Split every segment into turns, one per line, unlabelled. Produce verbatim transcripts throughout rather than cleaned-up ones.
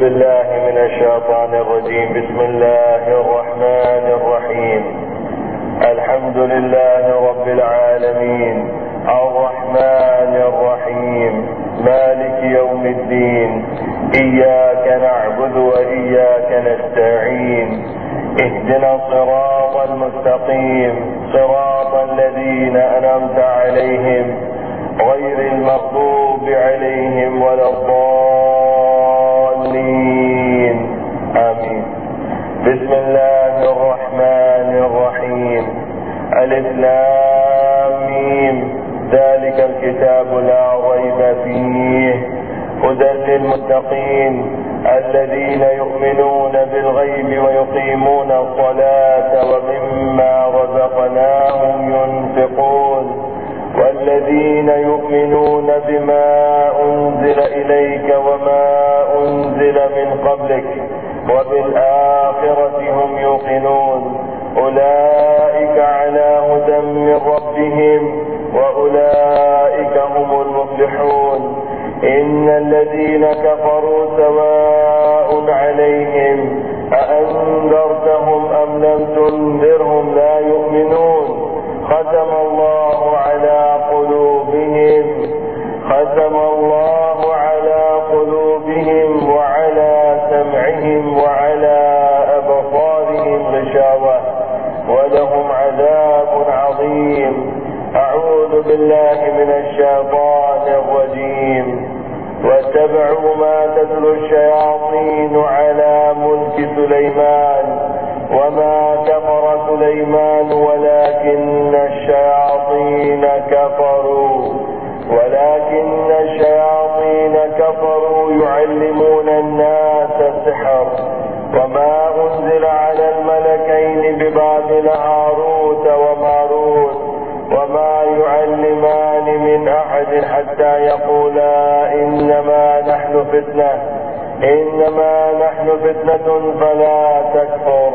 بالله من الشيطان الرجيم. بسم الله الرحمن الرحيم. الحمد لله رب العالمين، الرحمن الرحيم، مالك يوم الدين. إياك نعبد وإياك نستعين. اهدنا الصراط المستقيم، صراط الذين أنعمت عليهم غير المغضوب عليهم ولا الضالين. آمين. بسم الله الرحمن الرحيم. ألف لام ميم. ذلك الكتاب لا ريب فيه هدى للمتقين الذين يؤمنون بالغيب ويقيمون الصلاة ومما رزقناهم ينفقون والذين يؤمنون بما أنزل إليك وما أنزل من قبلك وبالآخرة هم يوقنون أولئك على هدى من ربهم وأولئك هم المفلحون. إن الذين كفروا سواء عليهم أأنذرتهم أم لم تنذرهم لا يؤمنون. ختم الله على قلوبهم ختم الله على قلوبهم وعلى سمعهم وعلى أبصارهم غشاوة ولهم عذاب عظيم. أعوذ بالله من الشيطان الرجيم. واتبعوا ما تتلو الشياطين على ملك سليمان وما كفر سليمان ولكن الشياطين كفروا ولكن الشياطين كفروا يعلمون الناس السحر وما أنزل على الملكين ببابل هاروت وماروت وما يعلمان من أحد حتى يقولا إنما نحن فتنة إنما نحن فتنة فلا تكفر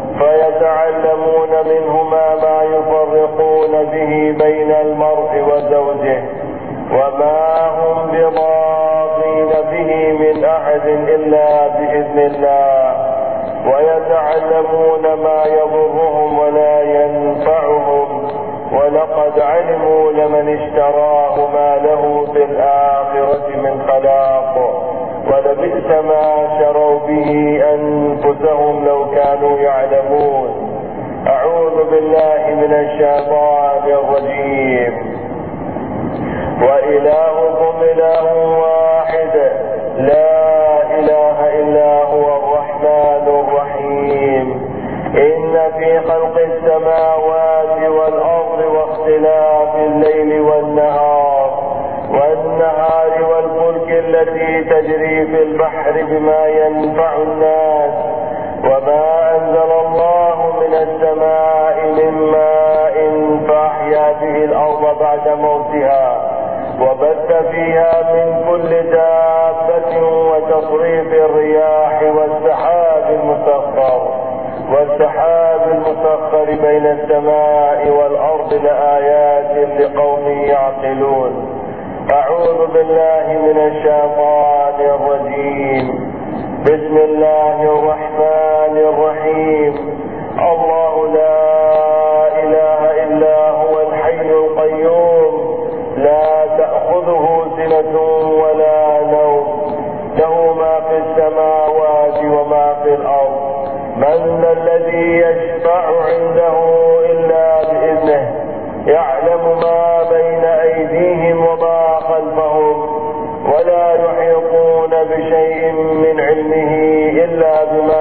فيتعلمون منهما ما يفرقون به بين المرء وزوجه وما هم بضارين به من أحد إلا بإذن الله ويتعلمون ما يضرهم ولا ينفعهم ولقد علموا لمن اشتراه ما له في الآخرة من خلاق ولبئس ما شروا به أنفسهم لو كانوا يعلمون. أعوذ بالله من الشيطان الرجيم. وإلهكم إله واحد لا إله إلا هو الرحمن الرحيم. إن في خلق السماوات والأرض واختلاف الليل والنهار والنهار والفلك التي تجري في البحر بما ينفع الناس وما أنزل الله من السماء من ماء فأحيا به الأرض بعد موتها وبث فيها من كل دابة وتصريف الرياح والسحاب المسخر والسحاب المسخر بين السماء والأرض لآيات لقوم يعقلون. أعوذ بالله من الشيطان الرجيم. بسم الله الرحمن الرحيم. الله لا إله إلا هو الحي القيوم لا تأخذه سنة ولا نوم له ما في السماوات وما في الأرض. من ذا الذي يشفع عنده إلا بإذنه يعلم ما بين أيديهم وما خلفهم ولا يحيطون بشيء من علمه إلا بما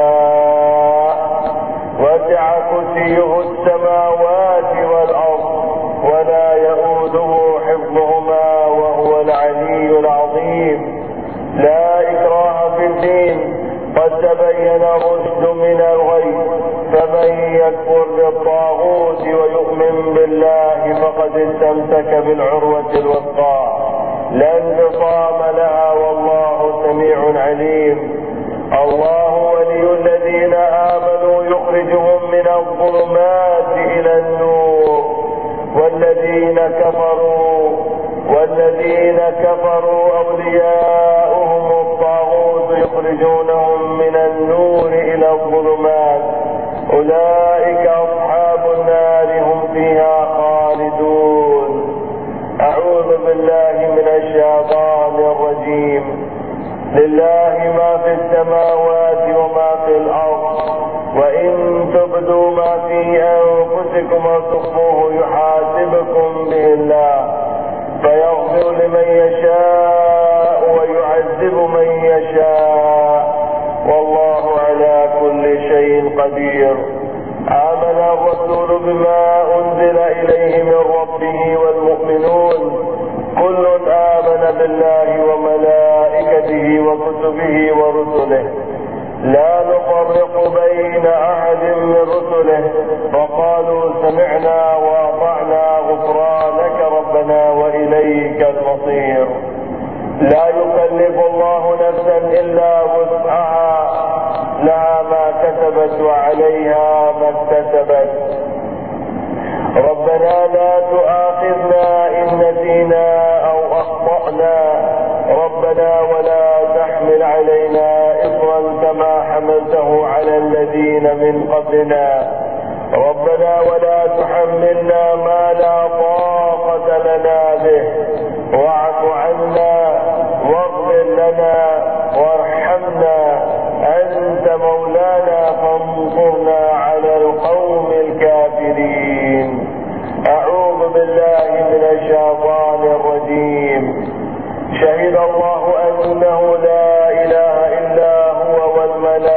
شاء وسع كرسيه السماوات والأرض ولا يؤوده حفظهما وهو العلي العظيم. لا إكراه في الدين قد تبين الرشد من الغي فمن يكفر بالطاغوت ويؤمن بالله فقد استمسك بالعروة الوثقى لا انفصام لها والله سميع عليم. الله ولي الذين آمنوا يخرجهم من الظلمات إلى النور والذين كفروا والذين كفروا أولياؤهم الطاغوت يخرج لله ما في السماوات وما في الأرض، وإن تبدوا ما في أنفسكم أو تخفوه يحاسبكم به الله فيغفر لمن يشاء ويعذب من يشاء، والله على كل شيء قدير. آمن الرسول بما أنزل إليه من ربه والمؤمنون كل آمن بالله وملائكته وكتبه ورسله لا نفرق بين أحد من رسله وقالوا سمعنا وأطعنا غفرانك ربنا وإليك المصير. لا يكلف الله نفسا إلا وسعها، لها ما كسبت وعليها ما اكتسبت. ربنا لا تؤاخذنا إن نسينا أو أخطأنا، ربنا ولا تحمل علينا إصرا كما حملته على الذين من قبلنا، ربنا ولا تحملنا ما لا طاقة لنا به، واعف عنا واغفر لنا وارحمنا، أنت مولانا فانصرنا على القوم الكافرين. أعوذ بالله من الشيطان الرجيم. شهد الله أنه لا إله إلا هو والملائكة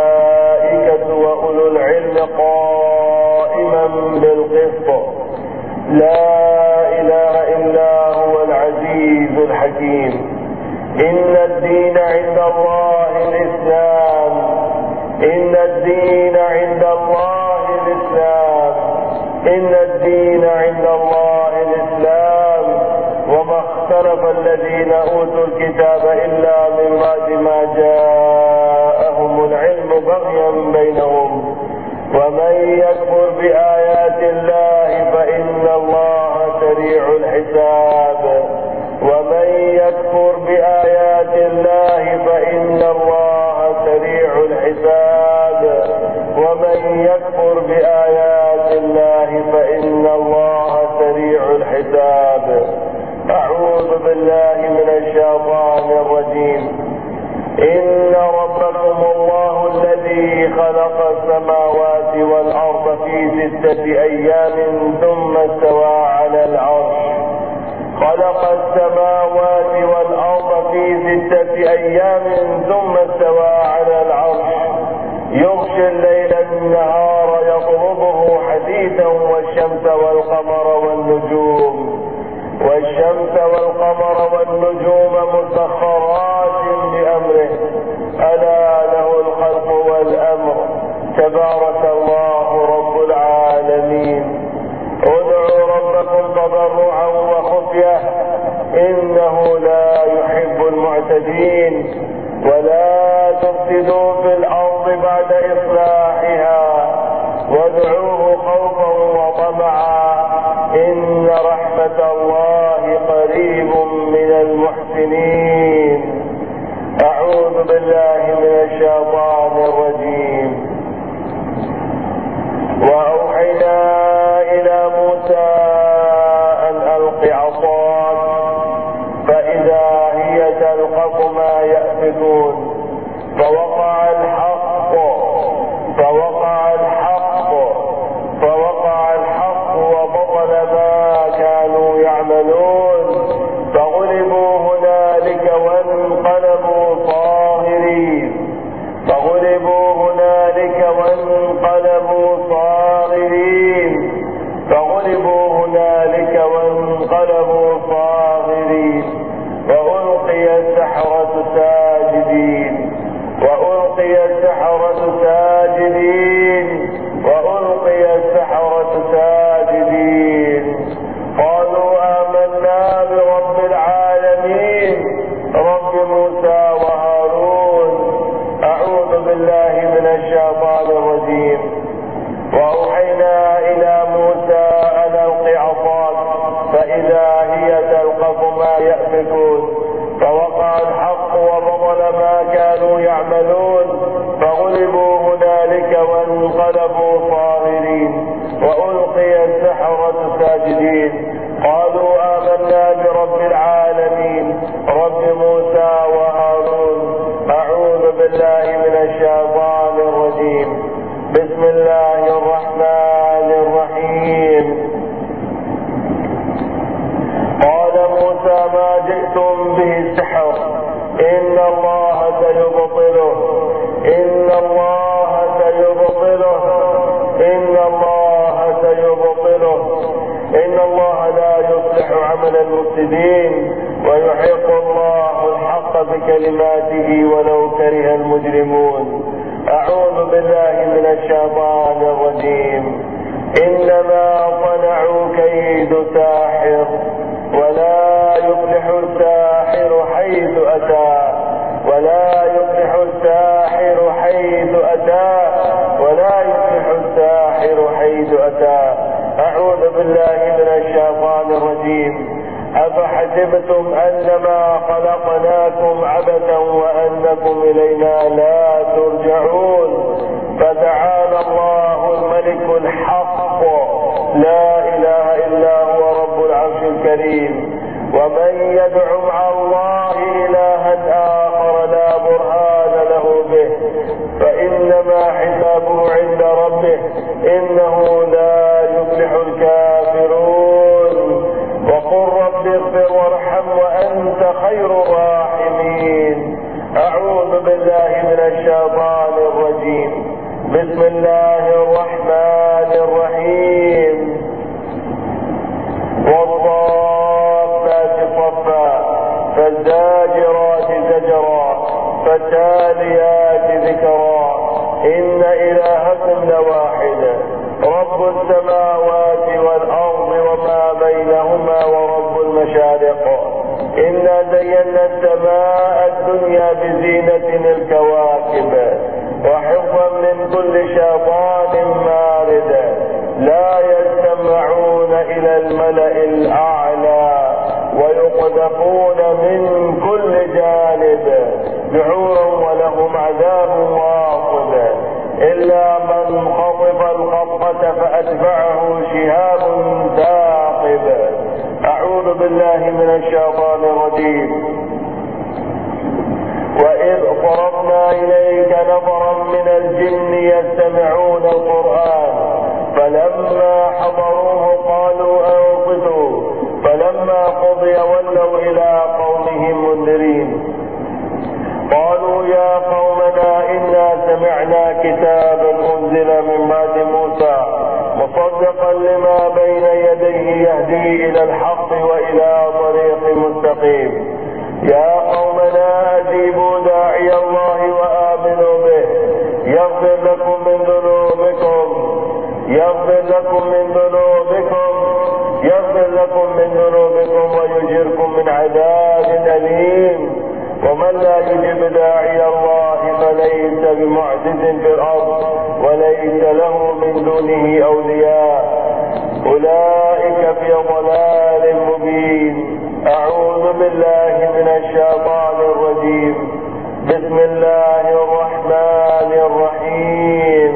وأولو العلم قائما بالقسط، لا إله إلا هو العزيز الحكيم. إن الدين عند الله الإسلام، إن الدين عند الله الإسلام، إن الدين عند الله الإسلام، وما اختلف الذين أوتوا الكتاب إلا من بعد ما جاءهم العلم بغيا بينهم، ومن يكفر بآيات الله فإن الله سريع الحساب، ومن يكفر بآيات الله فإن الله سريع الحساب، ومن يكفر بآيات الله فإن الله سريع الحساب. أعوذ بالله من الشيطان الرجيم. إن ربكم الله الذي خلق السماوات والأرض في ستة أيام ثم استوى على العرش، خلق السماوات والأرض في ستة أيام ثم استوى على العرش، يغشي الليل النهار يطلبه حثيثا والشمس والقمر والنجوم والشمس والقمر والنجوم مسخرات بأمره، ألا له الخلق والأمر، تبارك الله رب العالمين. ادعوا ربكم تضرعا وخفية إنه لا يحب المعتدين، ولا تفسدوا في الأرض بعد إصلاحها وادعوه خوفا وطمعا إن رحمة الله قريب من المحسنين. أعوذ بالله من الشيطان الرجيم. وأوحينا إلى موسى أن ألق عصاك فإذا هي تلقف ما يأفكون، فوقع الحق فوقع الحق فوقع الحق وبطل ما كانوا يعملون، فغلبوا هنالك وانقلبوا صاغرين فغلبوا هنالك وانقلبوا صاغرين فغلبوا هنالك وانقلبوا صاغرين وألقي السحرة ساجدين وألقي بالله من الشيطان الرجيم. بسم الله الرحمن الرحيم. قال موسى ما جئتم به السحر إن الله سيبطله إن الله سيبطله إن الله سيبطله إن الله لا يصلح عمل المفسدين ويحق الله الحق بكلماته ولو كره المجرمون. أعوذ بالله من الشيطان الرجيم. إنما صنعوا كيد ساحر ولا يفلح الساحر حيث أتى ولا يفلح الساحر حيث أتى ولا يفلح الساحر حيث أتى. أعوذ بالله من الشيطان الرجيم. أفحسبتم أنما خلقناكم عبثا وأنكم إلينا لا ترجعون. فتعالى الله الملك الحق لا إله إلا هو رب العرش الكريم. ومن يدع مع الله إلها آخر لا برهان له به فإنما حسابه عند ربه إنه لا يفلح الكافرون. وقل رب اغفر وارحم وأنت خير الراحمين. أعوذ بالله من الشيطان الرجيم. بسم الله الرحمن الرحيم. والضالات صفا فالزاجرات زجرا فالتاليات ذكرا إن إلهكم لواحد رب السماوات والأرض وما بينهما ورب المشارق. إنا زينا السماء الدنيا بزينة الكواكب وحفظا من كل شيطان مارد. لا يستمعون إلى الملأ الأعلى ويقذفون من كل جانب دحورا ولهم عذاب واصب إلا من خطف الخطفة فأتبعه شهاب ثاقب. أعوذ بالله من الشيطان الرجيم. وإذ صرفنا إليك نفرا من الجن يستمعون القرآن فلما حضروه قالوا أنصتوا فلما قضي ولوا إلى قومهم منذرين. قالوا يا قومنا إنا سمعنا كتابا أنزل من بعد موسى مصدقا لما بين يديه يهدي إلى الحق وإلى طريق مستقيم. يا قومنا أجيبوا داعي الله وآمنوا به يغفر لكم من ذنوبكم يغفر لكم من ذنوبكم يغفر لكم من ذنوبكم ويجركم من عذاب أليم. ومن لا يجب داعي الله فليس بمعجز في الأرض وليس له من دونه أولياء أولئك في ضلال مبين. أعوذ بالله من الشيطان الرجيم. بسم الله الرحمن الرحيم.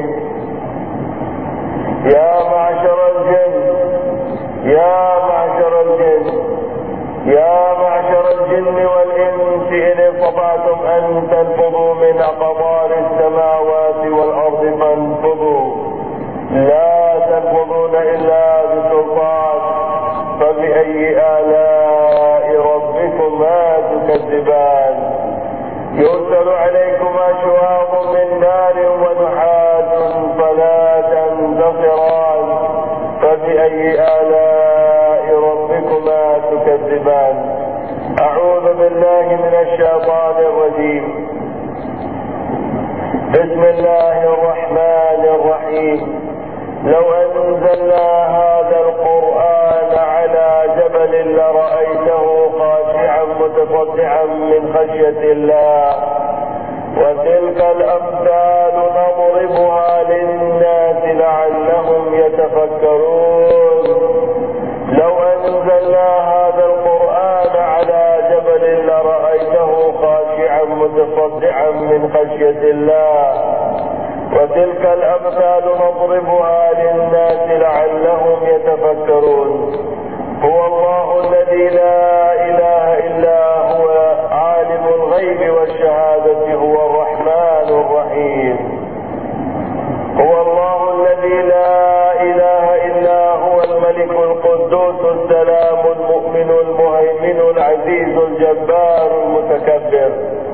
يا معشر الجن يا معشر الجن يا معشر الجن والإنس إن استطعتم أن تنفذوا من أقطار السماوات والأرض فانفذوا لا تنفذون إلا بسلطان. فبأي آلاء ربكما تكذبان. يرسل عليكما شواظ من نار ونحاس فلا تنتصران. فبأي آلاء ربكما تكذبان. أعوذ بالله من الشيطان الرجيم. بسم الله الرحمن الرحيم. لو أنزلنا هذا القرآن على جبل لرأيته خاشعا متصدعا من خشية الله. وتلك الأمثال نضربها للناس لعلهم يتفكرون. لو أنزلنا هذا القرآن على جبل لرأيته خاشعا متصدعا من خشية الله. وتلك الأمثال نضربها للناس لعلهم يتفكرون. هو الله الذي لا إله إلا هو عالم الغيب والشهادة هو الرحمن الجبار المتكبر.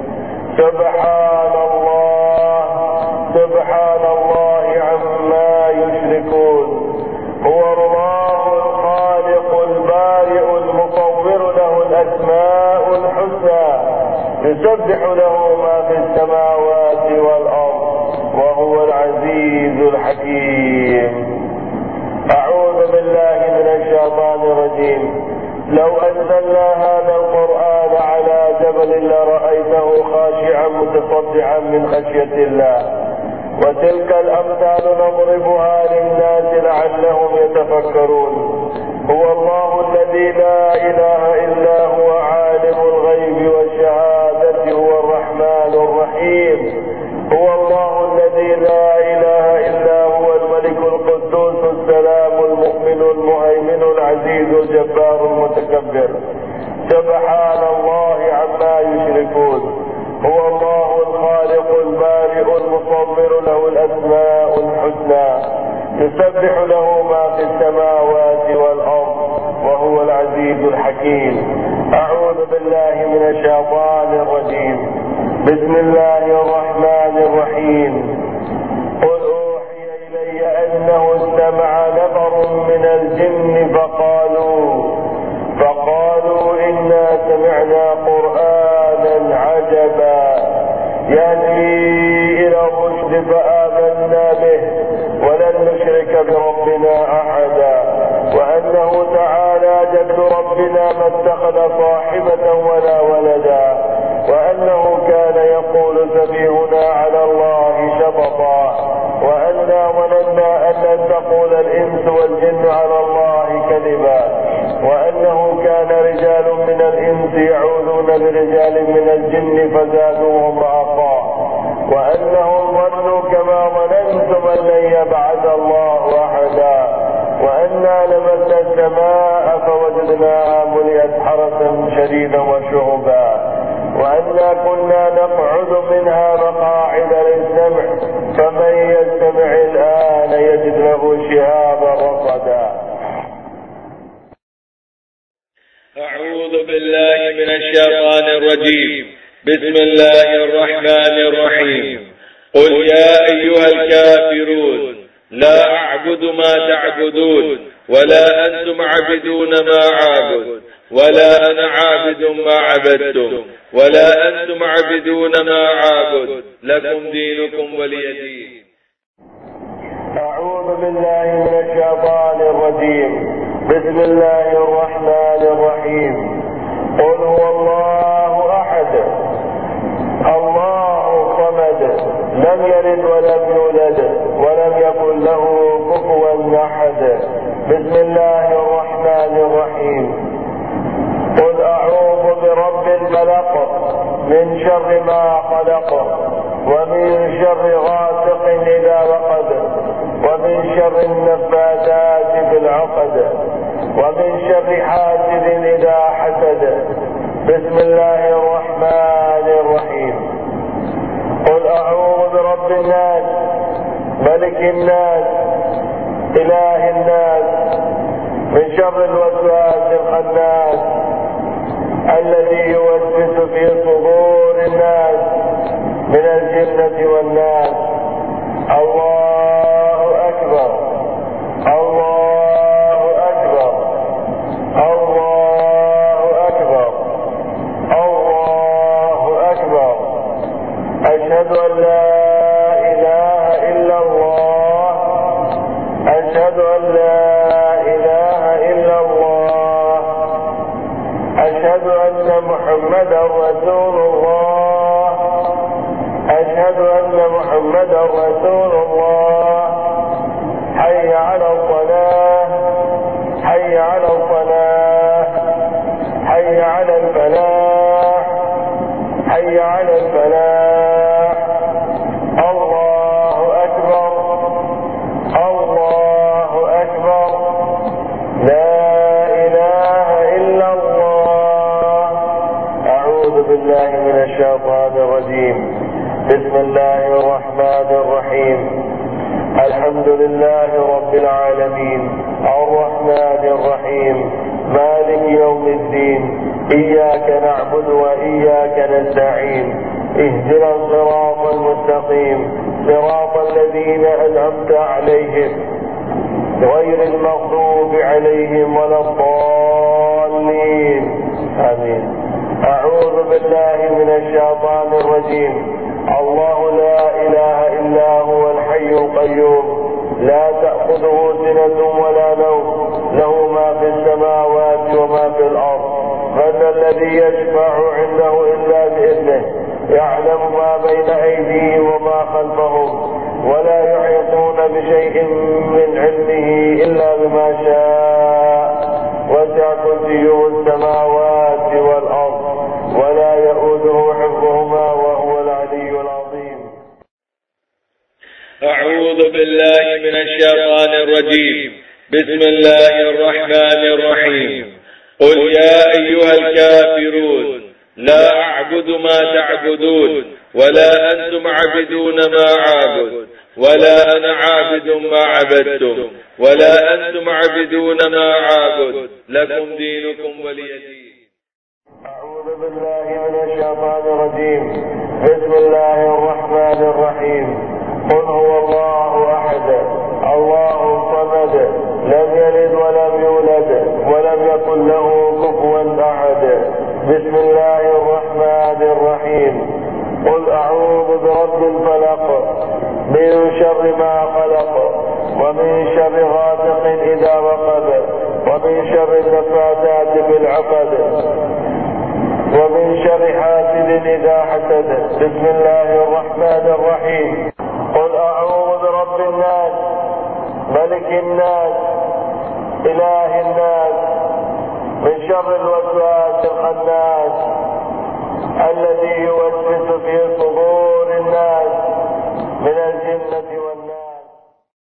سبحان الله سبحان الله عما يشركون. هو الله الخالق البارئ المصور، له الأسماء الحسنى، يسبح له ما في السماوات والأرض، وهو العزيز الحكيم. أعوذ بالله من الشيطان الرجيم. لو أنزلنا هذا القرآن على جبل لرأيته خاشعا متصدعا من خشية الله. وتلك الأمثال نضربها للناس لعلهم يتفكرون. هو الله الذي لا إله إلا هو عالم الغيب والشهادة، هو الرحمن الرحيم. هو الله الذي لا إله إلا هو الملك القدوس السلام المؤمن المهيمن العزيز الجبار المتكبر. سبحان الله عما يشركون. هو الله الخالق البارئ المصور، له الأسماء الحسنى، يسبح له ما في السماوات والأرض، وهو العزيز الحكيم. أعوذ بالله من الشيطان الرجيم. بسم الله الرحمن الرحيم. قل أوحي إلي أنه استمع نفر من الجن فقالوا فقالوا إنا سمعنا قرآنا عجبا يهدي إلى الرشد فآمنا به ولن نشرك بربنا أحدا، وأنه تعالى جد ربنا ما اتخذ صاحبة ولا ولدا، وأنه كان يقول سفيهنا على الله شططا، وأنا ظننا أن لن تقول الإنس والجن على الله كذبا، وأنه كان رجال من الإنس يعوذون برجال من الجن فزادوهم رهقا، وأنهم ظنوا كما ظننتم أن لن يبعث الله أحدا، وأنا لمسنا السماء فوجدناها ملئت حرسا شديدا وشهبا، وأنا كنا نقعد منها مقاعد للسمع فمن يستمع الآن يجد له شهابا رصدا.
أعوذ بالله من الشيطان الرجيم. بسم الله الرحمن الرحيم. قل يا أيها الكافرون لا أعبد ما تعبدون ولا أنتم عابدون ما أعبد ولا أنا عابد ما عبدتم ولا أنتم عابدون ما أعبد لكم دينكم ولي دين.
أعوذ بالله من الشيطان الرجيم. بسم الله الرحمن الرحيم. قل هو الله أحد الله الصمد لم يلد ولم يولد ولم يكن له كفوا أحد. بسم الله الرحمن الرحيم. قل أعوذ برب الفلق من شر ما خلق ومن شر غاسق إذا وقب ومن شر النفاثات في العقد ومن شر حاسد إذا حسد. بسم الله الرحمن الرحيم. قل أعوذ برب الناس ملك الناس إله الناس من شر الوسواس الخناس الذي يوسوس في صدور الناس من الجنة والناس. الله أكبر الله أكبر الله أكبر الله أكبر. أشهد أن لا إله إلا الله أشهد أن لا إله إلا الله أشهد أن محمدا رسول الله أشهد أن محمدا رسول الله. حي على الصلاة حي على الصلاة حي على الفلاح حي على الفلاح. الله أكبر الله أكبر. لا إله إلا الله. أعوذ بالله من الشيطان الرجيم. بسم الله الرحمن الرحيم. الحمد لله رب العالمين الرحمن الرحيم مالك يوم الدين. إياك نعبد وإياك نستعين اهدنا الصراط المستقيم صراط الذين أنعمت عليهم غير المغضوب عليهم ولا الضالين آمين. أعوذ بالله من الشيطان الرجيم. الله لا إله إلا هو الحي القيوم لا تأخذه سنة ولا نوم له ما في السماوات وما في الأرض من الذي يشفع عنده إلا بإذنه يعلم ما بين أيديهم وما خلفهم ولا يحيطون بشيء من علمه إلا بما شاء وسع كرسيه السماوات والأرض ولا يؤوده حفظهما وهو العلي العظيم.
أعوذ بالله من الشيطان الرجيم. بسم الله الرحمن الرحيم. قل يا أيها الكافرون لا أعبد ما تعبدون ولا أنتم عابدون ما أعبد ولا أنا عابد ما عبدتم ولا أنتم عابدون ما أعبد لكم دينكم ولي دين.
أعوذ بالله من الشيطان الرجيم. بسم الله الرحمن الرحيم. قل هو الله أحد الله الصمد لم يلد ولم يولد ولم يكن له كفوا أحد. بسم الله الرحمن الرحيم. قل أعوذ برب الفلق من شر ما خلق ومن شر غاسق إذا وقب ومن شر النفاثات في العقد ومن شر حاسد إذا حسد. بسم الله الرحمن الرحيم. قل أعوذ برب الناس ملك الناس إله الناس من شر الوسواس الخناس الذي